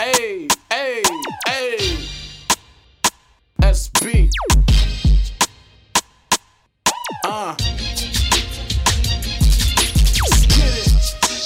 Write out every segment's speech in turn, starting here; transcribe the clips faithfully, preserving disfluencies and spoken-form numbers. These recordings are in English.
Hey, hey, hey. S B. Uh. Let's get it.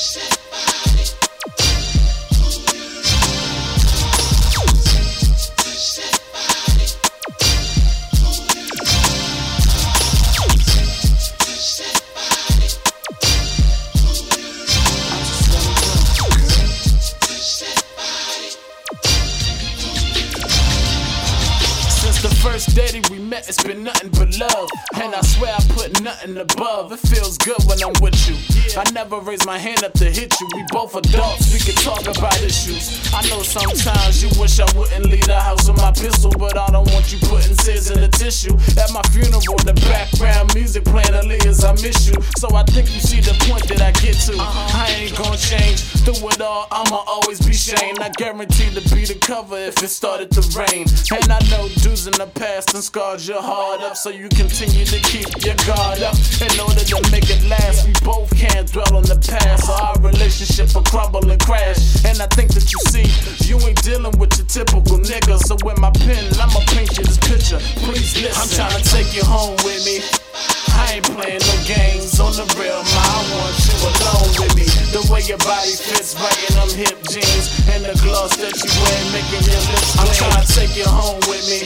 The first day that we met, it's been nothing but love. And I swear I put nothing above. It feels good when I'm with you. I never raise my hand up to hit you. We both adults, we can talk about issues. I know sometimes you wish I wouldn't leave the house with my pistol, but I don't want you putting tears in the tissue. At my funeral, the background music playing Aaliyah's I Miss You. So I think you see the point that I get to. I ain't gonna change. Through it all, I'ma always be Shane. I guarantee to be the cover if it started to rain. And I know dudes in the past and scarred your heart up, so you continue to keep your guard up. In order to make it last, we both can't dwell on the past, or our relationship will crumble and crash. And I think that you see, you ain't dealing with your typical nigga. So with my pen, I'ma paint you this picture. Please listen. I'm trying to take you home with me. I ain't playing no games on the real, ma. I want you alone with me. The way your body fits right in them hip jeans, and the gloss that you wear making your lips clean. I'm trying to take you home with me.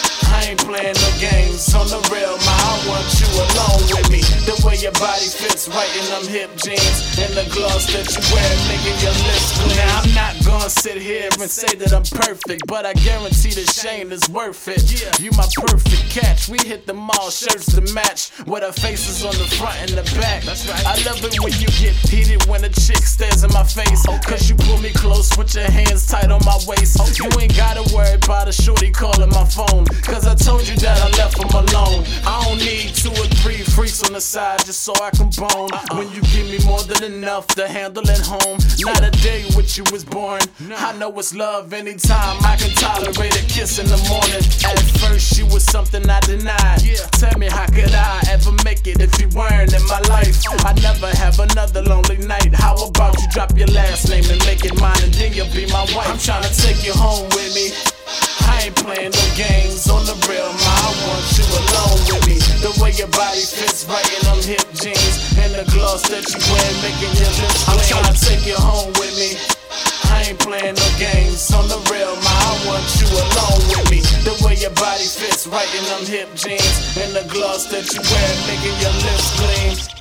I ain't playing no games on the real, ma. I want you alone with me. The way your body fits right in them hip jeans, and the gloss that you wear making your lips clean. Now I'm not gonna sit here and say that I'm perfect, but I guarantee the Shane is worth it. You my perfect catch. We hit the mall, shirts to match, with our faces on the front and the back. I love it when you get heated when a chick stares in my face, cause you pull me close with your hands tight on my waist. You ain't gotta worry about a shorty calling my phone, cause I told you that I left them alone. I don't need two or three freaks on the side just so I can bone. When you give me more than enough to handle at home, not a day with you was born. I know it's love anytime I can tolerate a kiss in the morning. At first you was something I denied. Tell me, how could I ever make it if you weren't in my life? I never have another lonely night. How about you drop your last name and make it mine, and then you'll be my wife? I'm trying to take you home with me. I ain't playing no games on the real, ma. I want you alone with me. The way your body fits right in them hip jeans, and the gloss that you wear making your lips clean. I'm trying to take you home with me. I ain't playing no games on the real, ma. I want you alone with me. The way your body fits right in them hip jeans, and the gloss that you wear making your lips clean.